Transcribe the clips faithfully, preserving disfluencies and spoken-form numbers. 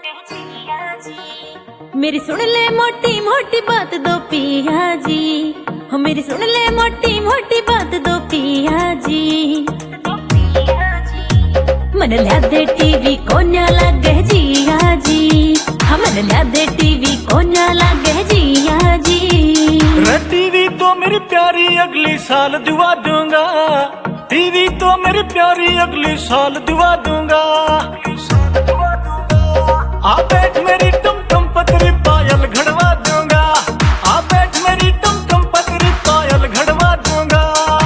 मेरी सुन ले मोटी मोटी बात दो पिया जी, हो मेरी सुन ले मोटी मोटी बात दो पिया जी। मन लिया दे टीवी को न्या लागे जिया जी, हम मन लिया दे टीवी को न्या लागे जिया जी। रे टीवी तो मेरी प्यारी अगली साल दिवा दूंगा, टीवी तो मेरी प्यारी अगली साल दिवा दूंगा। आ बैठ मेरी टम टम पतरी पायल घड़वा दूंगा, आ बैठ मेरी टम टम पतरी पायल घड़वा दूंगा।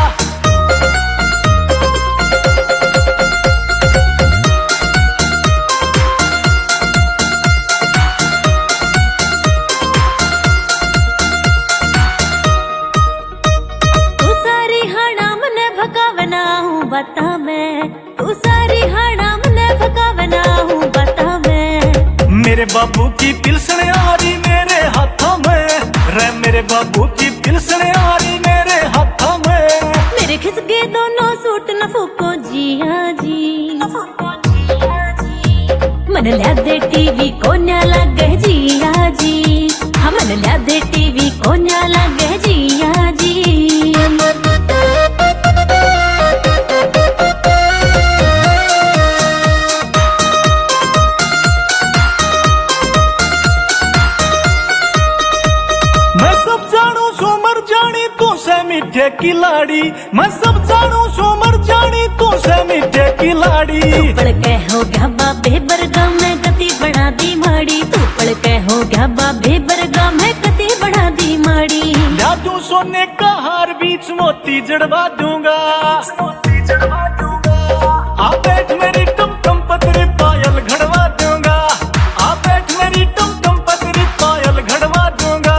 तू सारी हाड़ा मने भगावना हूँ बता मैं, तू सारी हाड़ा मने भगावना हूँ बता मैं। मेरे बाबू की पिलसने आ रही मेरे हाथों में, रे मेरे बाबू की पिलसने आ रही मेरे हाथों में। मेरे खिसके दोनों सूट न फूको जिया जी, मन लिया दे टीवी को न्या लागे जिया जी, हम मन लिया दे टीवी को न्या लागे जिया जी। मीठे की लाड़ी मैं सब जानू सो मर जानी तू से मीठे की लाड़ी। तू पड़ के हो गया बाबे बरगा में गति बढ़ा दी माड़ी, तू पड़ के हो गया बाबे बरगा में गति बढ़ा दी माड़ी। या तू सोने का हार बीच मोती जड़वा दूंगा, आ बैठ मेरी टम टम पतरी पायल घड़वा दूंगा, आ बैठ मेरी टम टम पतरी पायल घड़वा दूंगा।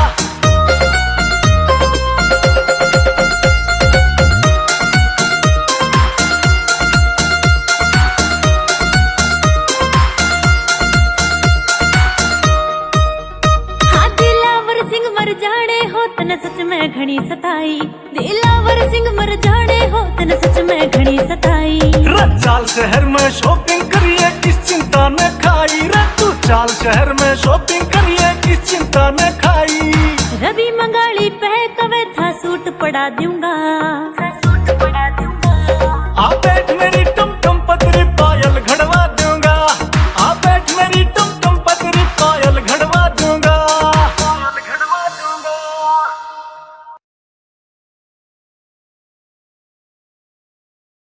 मर जाने हो तन सच में घनी सताई, दिलावर सिंह मर जाने हो तन सच में घनी सताई। चाल शहर में शॉपिंग करिए किस चिंता न खाई, रे तू चाल शहर में शॉपिंग करिए किस चिंता न खाई। रवि मंगाली पे कवे था सूट पड़ा दूंगा।